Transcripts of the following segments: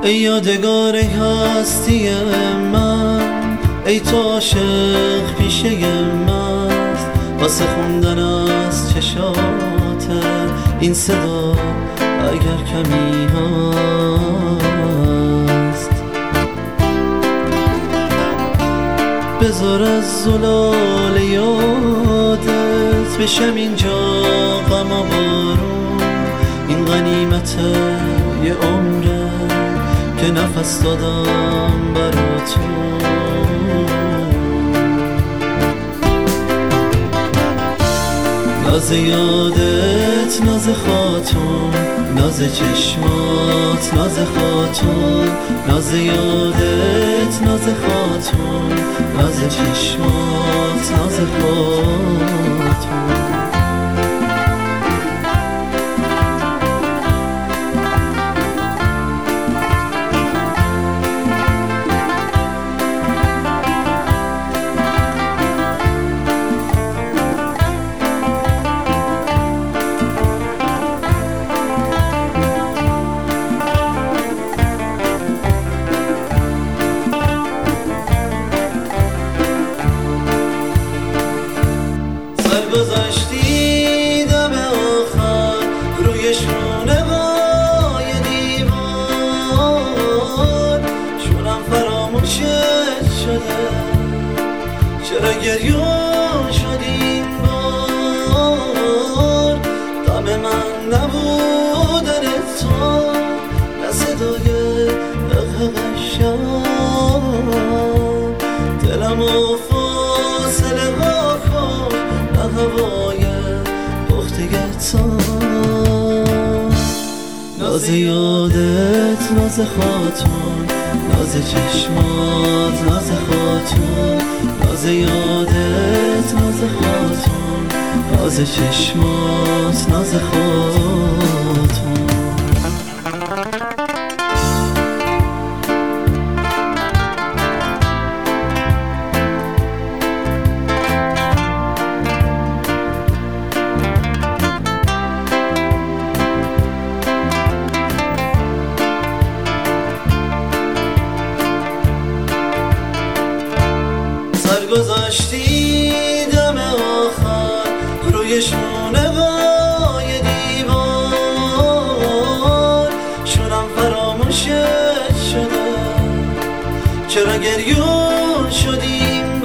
ای یادگار هستی من، ای تو عاشق پیشه من، واسه خوندن از چشات این صدا اگر کمی هست. بذار از زلال یادت بشم اینجا غم و بارون، این غنیمت یه عمره که نفس دادم براتون. ناز یادت ناز خاتون، ناز چشمات ناز خاتون، ناز یادت ناز خاتون، ناز چشمات ناز خاتون. گذاشتی دم آخر روی شونه های دیوار، شونم فراموشت شده، چرا گریون شد این بار؟ دم من نبودن تو، نه صدای دقیق شب، دلم و فاصله ها کن، هوای پخته تا. ناز یادت ناز خاتون، ناز چشمات ناز خاتون، ناز یادت ناز خاتون، ناز چشمات ناز خاتون. گذاشتی دم آخر روی شونه های دیوار، شونم فراموشت شده، چرا گریون شد این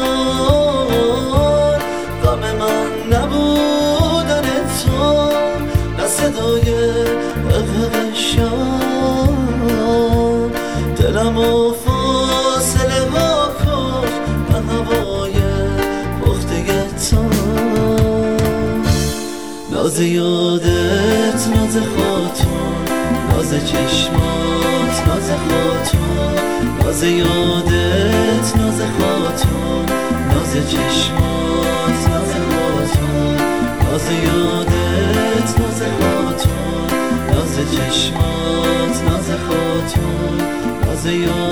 بار؟ غم من نبودن تو، نه صدای دقیق شب، دلم و فاصله ها کن، هوای پخته تا. ناز یادت ناز خاتون، ناز چشمات ناز خاتون، ناز یادت ناز خاتون، ناز چشمات ناز خاتون، ناز یادت ناز خاتون، ناز چشمات ناز خاتون، ناز یادت